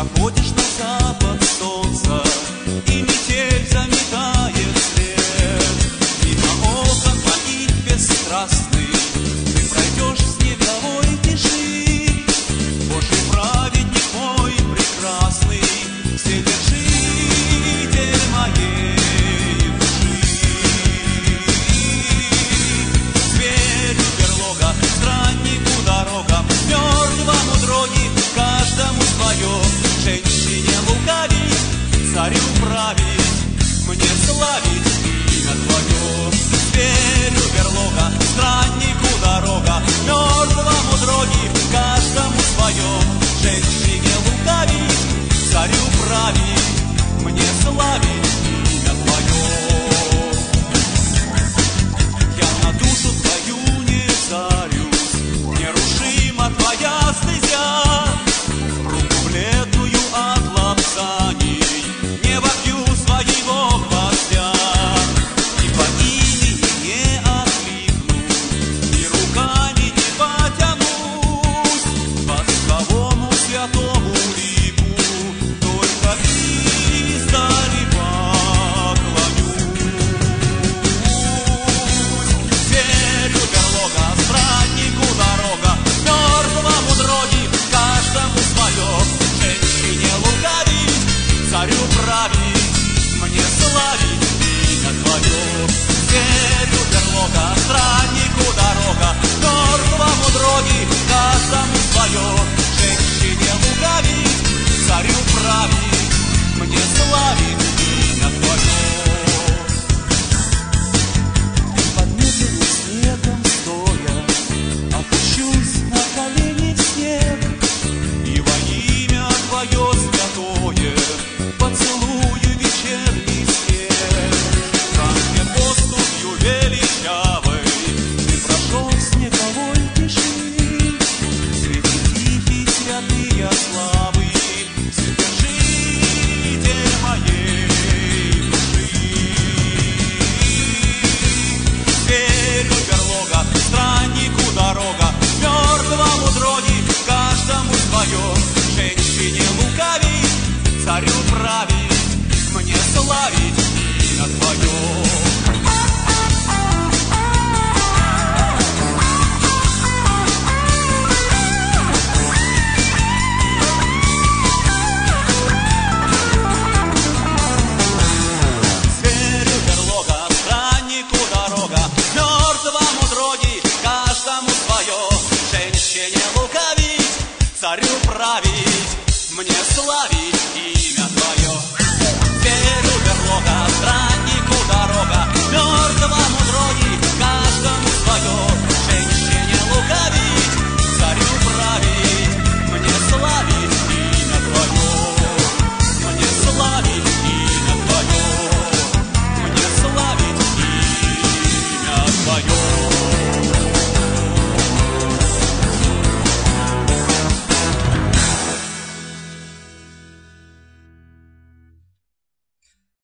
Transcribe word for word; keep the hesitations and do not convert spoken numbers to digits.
проходишь на запад солнца, и метель заметает след. Мимо окон твоих бесстрастных ты пройдешь в снеговой тиши. Божий праведник мой прекрасный, вседержитель моей души. Зверю берлога, страннику дорога, мертвому дроги, каждому свое. Женщине лукавить, царю править, мне славить имя твое. Зверю берлога, страннику дорога, мертвому дроги, каждому свое. Женщине лукавить, царю править, мне славить имя твое. Я на душу твою не царюсь, нерушима твоя стезя. Руку бледную от лапсаний не вопью своего гвоздя. И по имени не окликну, и руками не потянусь к восковому святому лику, только издали поклонюсь. Зверю берлога, страннику дорога, мертвому дроги, каждому свое. Женщине лукавить, царю править, мне славить имя твое. Зверю берлога, страннику дорога, мертвому дроги, каждому свое. Женщине лукавить, царю править, мне славить имя твое. Под медленным снегом стоя опущусь на колени в снег, и во имя твое святое поцелую вечерний снег. Там, где поступью величавой ты прошел в снеговой тиши, среди тихих святые славы, вседержитель моей души. Зверю берлога, страннику дорога, мертвому дроги, каждому свое. Женщине лукавить, царю править, мне славить имя твое. Зверю берлога, страннику дорога, мертвому дроги, каждому свое. Женщине лукавить, царю править, мне славить имя твое.